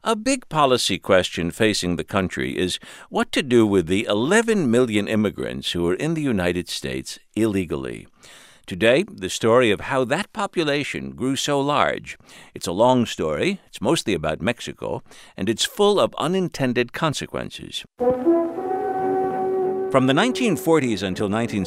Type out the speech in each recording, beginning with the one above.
A big policy question facing the country is what to do with the 11 million immigrants who are in the United States illegally. Today, the story of how that population grew so large. It's a long story, it's mostly about Mexico, and it's full of unintended consequences. From the 1940s until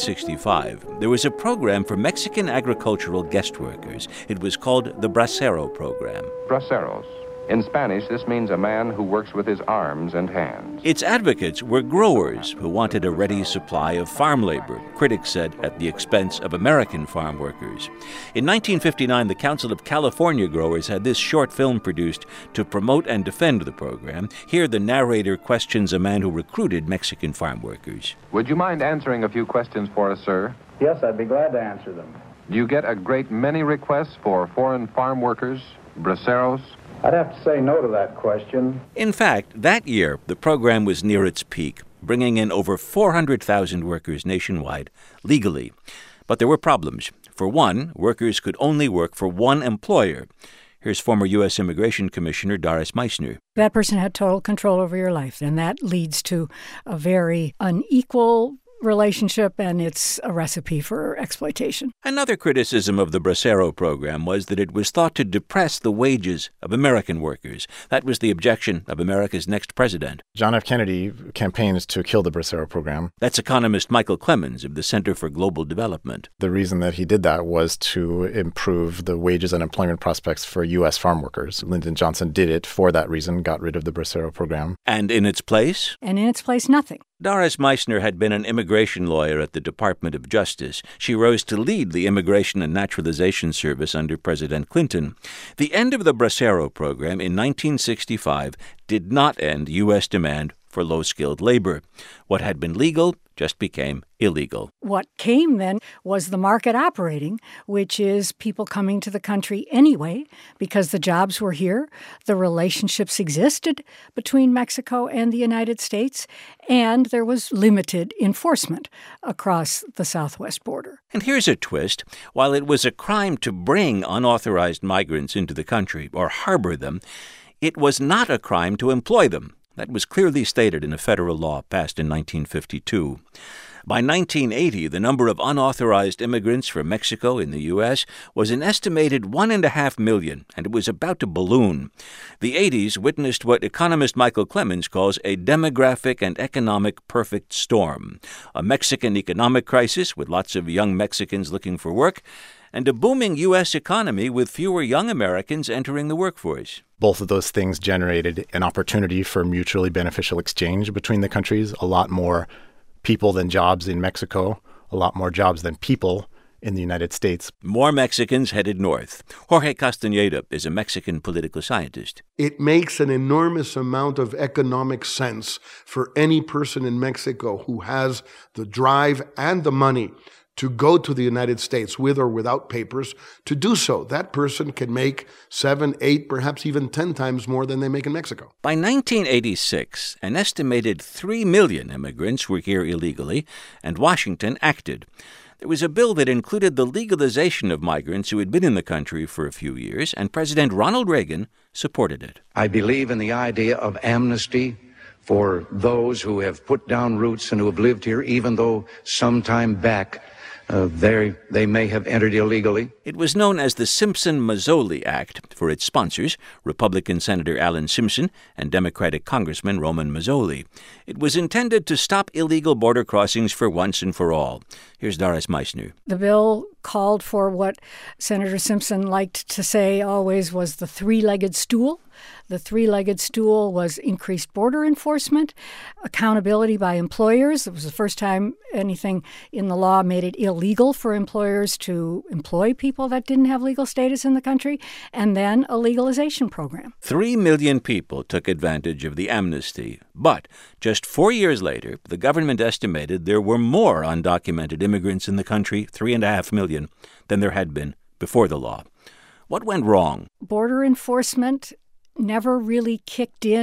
1965, there was a program for Mexican agricultural guest workers. It was called the Bracero Program. Braceros. In Spanish, this means a man who works with his arms and hands. Its advocates were growers who wanted a ready supply of farm labor, critics said at the expense of American farm workers. In 1959, the Council of California Growers had this short film produced to promote and defend the program. Here, the narrator questions a man who recruited Mexican farm workers. Would you mind answering a few questions for us, sir? Yes, I'd be glad to answer them. Do you get a great many requests for foreign farm workers, braceros? I'd have to say no to that question. In fact, that year, the program was near its peak, bringing in over 400,000 workers nationwide, legally. But there were problems. For one, workers could only work for one employer. Here's former U.S. Immigration Commissioner Doris Meissner. That person had total control over your life, and that leads to a very unequal relationship, and it's a recipe for exploitation. Another criticism of the Bracero program was that it was thought to depress the wages of American workers. That was the objection of America's next president. John F. Kennedy campaigns to kill the Bracero program. That's economist Michael Clemens of the Center for Global Development. The reason that he did that was to improve the wages and employment prospects for U.S. farm workers. Lyndon Johnson did it for that reason, got rid of the Bracero program. And in its place? And in its place, nothing. Doris Meissner had been an immigration lawyer at the Department of Justice. She rose to lead the Immigration and Naturalization Service under President Clinton. The end of the Bracero program in 1965 did not end U.S. demand for low-skilled labor. What had been legal just became illegal. What came then was the market operating, which is people coming to the country anyway because the jobs were here, the relationships existed between Mexico and the United States, and there was limited enforcement across the southwest border. And here's a twist. While it was a crime to bring unauthorized migrants into the country or harbor them, it was not a crime to employ them. That was clearly stated in a federal law passed in 1952. By 1980, the number of unauthorized immigrants from Mexico in the U.S. was an estimated 1.5 million, and it was about to balloon. The 80s witnessed what economist Michael Clemens calls a demographic and economic perfect storm. A Mexican economic crisis with lots of young Mexicans looking for work, and a booming U.S. economy with fewer young Americans entering the workforce. Both of those things generated an opportunity for mutually beneficial exchange between the countries. A lot more people than jobs in Mexico, a lot more jobs than people in the United States. More Mexicans headed north. Jorge Castañeda is a Mexican political scientist. It makes an enormous amount of economic sense for any person in Mexico who has the drive and the money to go to the United States with or without papers to do so. That person can make 7, 8, perhaps even 10 times more than they make in Mexico. By 1986, an estimated 3 million immigrants were here illegally, and Washington acted. There was a bill that included the legalization of migrants who had been in the country for a few years, and President Ronald Reagan supported it. I believe in the idea of amnesty for those who have put down roots and who have lived here, even though some time back they may have entered illegally. It was known as the Simpson-Mazzoli Act for its sponsors, Republican Senator Alan Simpson and Democratic Congressman Roman Mazzoli. It was intended to stop illegal border crossings for once and for all. Here's Doris Meissner. The bill called for what Senator Simpson liked to say always was the three-legged stool. The three-legged stool was increased border enforcement, accountability by employers. It was the first time anything in the law made it illegal for employers to employ people that didn't have legal status in the country, and then a legalization program. 3 million people took advantage of the amnesty. But just 4 years later, the government estimated there were more undocumented immigrants in the country, 3.5 million, than there had been before the law. What went wrong? Border enforcement never really kicked in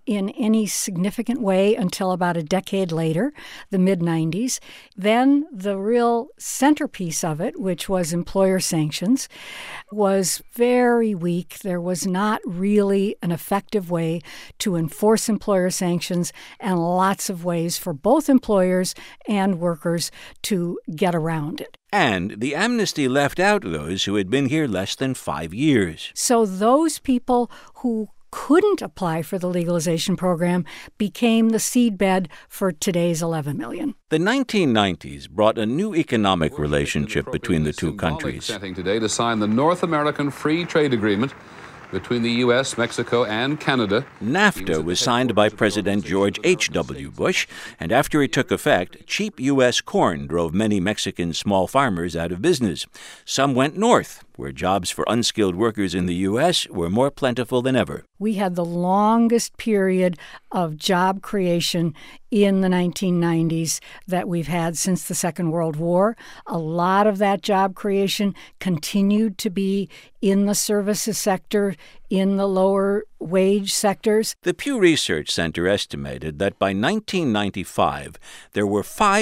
in any significant way until about a decade later, the mid-90s. Then the real centerpiece of it, which was employer sanctions, was very weak. There was not really an effective way to enforce employer sanctions and lots of ways for both employers and workers to get around it. And the amnesty left out those who had been here less than 5 years. So those people who couldn't apply for the legalization program became the seedbed for today's 11 million. The 1990s brought a new economic relationship between the two countries. Setting today to sign the North American Free Trade Agreement between the U.S., Mexico, and Canada. NAFTA was signed by President George H.W. Bush, and after it took effect, cheap U.S. corn drove many Mexican small farmers out of business. Some went north, where jobs for unskilled workers in the U.S. were more plentiful than ever. We had the longest period of job creation in the 1990s that we've had since the Second World War. A lot of that job creation continued to be in the services sector, in the lower wage sectors. The Pew Research Center estimated that by 1995, there were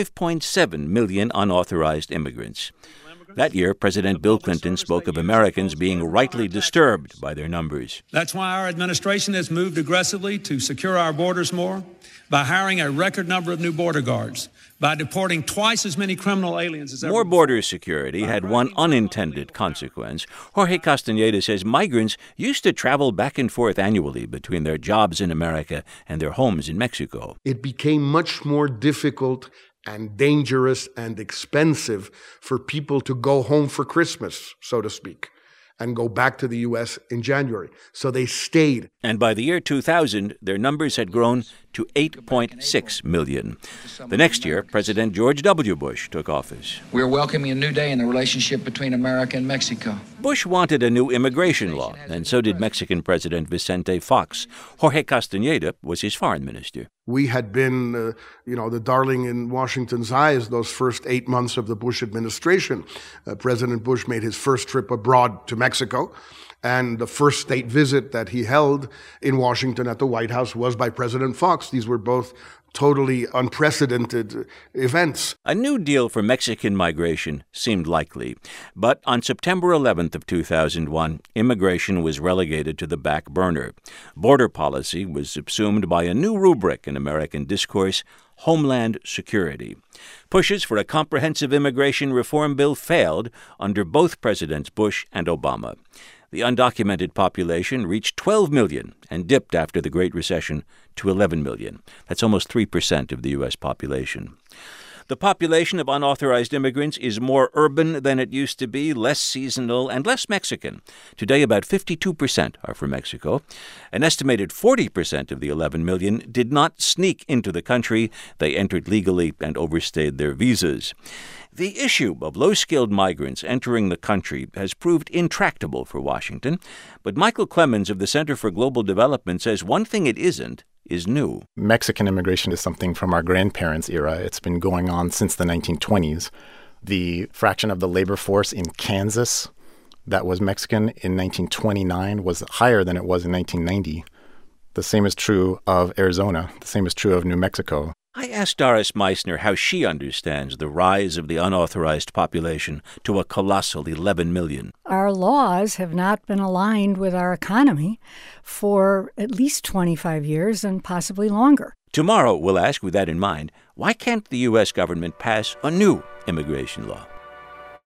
5.7 million unauthorized immigrants. That year, President Bill Clinton spoke of Americans being rightly disturbed by their numbers. That's why our administration has moved aggressively to secure our borders more, by hiring a record number of new border guards, by deporting twice as many criminal aliens as ever. More border security had one unintended consequence. Jorge Castañeda says migrants used to travel back and forth annually between their jobs in America and their homes in Mexico. It became much more difficult and dangerous and expensive for people to go home for Christmas, so to speak, and go back to the U.S. in January. So they stayed. And by the year 2000, their numbers had grown to 8.6 million. The next year, President George W. Bush took office. We're welcoming a new day in the relationship between America and Mexico. Bush wanted a new immigration law, and so did Mexican President Vicente Fox. Jorge Castañeda was his foreign minister. We had been, the darling in Washington's eyes those first 8 months of the Bush administration. President Bush made his first trip abroad to Mexico, and the first state visit that he held in Washington at the White House was by President Fox. These were both totally unprecedented events. A new deal for Mexican migration seemed likely, but on September 11th of 2001, immigration was relegated to the back burner. Border policy was subsumed by a new rubric in American discourse, Homeland Security. Pushes for a comprehensive immigration reform bill failed under both Presidents Bush and Obama. The undocumented population reached 12 million and dipped after the Great Recession to 11 million. That's almost 3% of the U.S. population. The population of unauthorized immigrants is more urban than it used to be, less seasonal, and less Mexican. Today, about 52% are from Mexico. An estimated 40% of the 11 million did not sneak into the country. They entered legally and overstayed their visas. The issue of low-skilled migrants entering the country has proved intractable for Washington, but Michael Clemens of the Center for Global Development says one thing it isn't is new. Mexican immigration is something from our grandparents' era. It's been going on since the 1920s. The fraction of the labor force in Kansas that was Mexican in 1929 was higher than it was in 1990. The same is true of Arizona. The same is true of New Mexico. I asked Doris Meissner how she understands the rise of the unauthorized population to a colossal 11 million. Our laws have not been aligned with our economy for at least 25 years and possibly longer. Tomorrow, we'll ask, with that in mind, why can't the U.S. government pass a new immigration law?